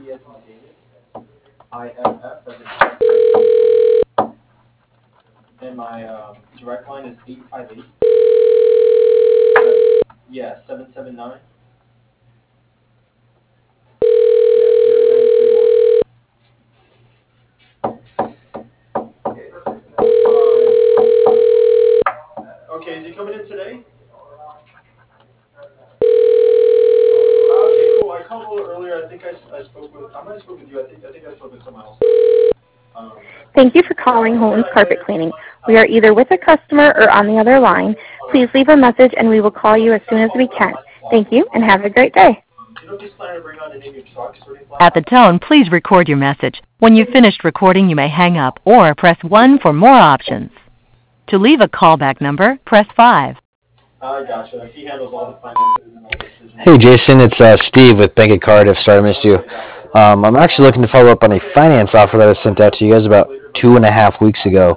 as in David, IFF as in Frank, and my direct line is 858. Yeah, 779. Okay, is he coming in today? Okay, cool. I called a little earlier. I think I spoke with. I might have spoke with you. I think I spoke with someone else. Um, Thank you for calling Holmes Carpet Cleaning. We are either with a customer or on the other line. Please leave a message and we will call you as soon as we can. Thank you and have a great day. do you know if he's planning to bring on any new trucks or anything like At the tone, please record your message. When you've finished recording, you may hang up or press 1 for more options. To leave a callback number, press 5. I gotcha. He handles all the finances and all the decisions. Hey Jason, it's Steve with Bank of Cardiff. Sorry I missed you. I'm actually looking to follow up on a finance offer that I sent out to you guys about 2.5 weeks ago.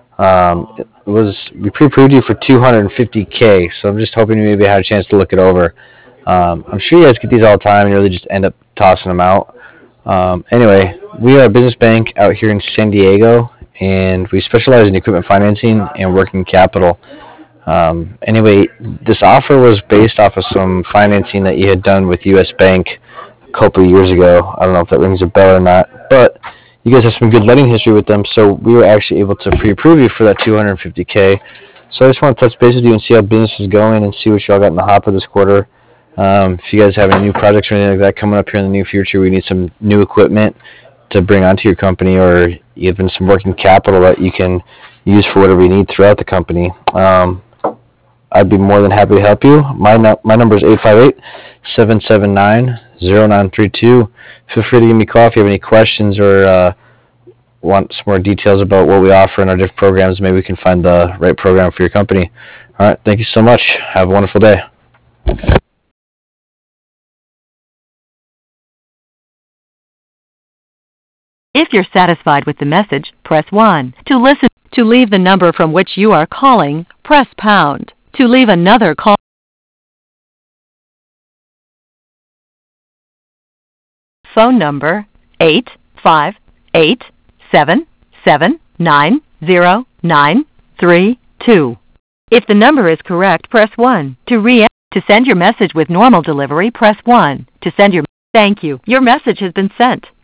We pre-approved you for $250K, so I'm just hoping you maybe had a chance to look it over. I'm sure you guys get these all the time and you really just end up tossing them out. Anyway, we are a business bank out here in San Diego, and we specialize in equipment financing and working capital. Anyway, this offer was based off of some financing that you had done with U.S. Bank a couple of years ago. I don't know if that rings a bell or not, but you guys have some good lending history with them, so we were actually able to pre-approve you for that $250K. So I just want to touch base with you and see how business is going and see what y'all got in the hopper this quarter. If you guys have any new projects or anything like that coming up here in the near future, we need some new equipment to bring onto your company, or even some working capital that you can use for whatever you need throughout the company. I'd be more than happy to help you. My number is 858-779-0932. Feel free to give me a call if you have any questions or want some more details about what we offer in our different programs. Maybe we can find the right program for your company. All right, thank you so much. Have a wonderful day. If you're satisfied with the message, press 1. To leave the number from which you are calling, press pound. To leave another call, phone number 858-779-0932. If the number is correct, press 1. To send your message with normal delivery, press 1. Thank you. Your message has been sent.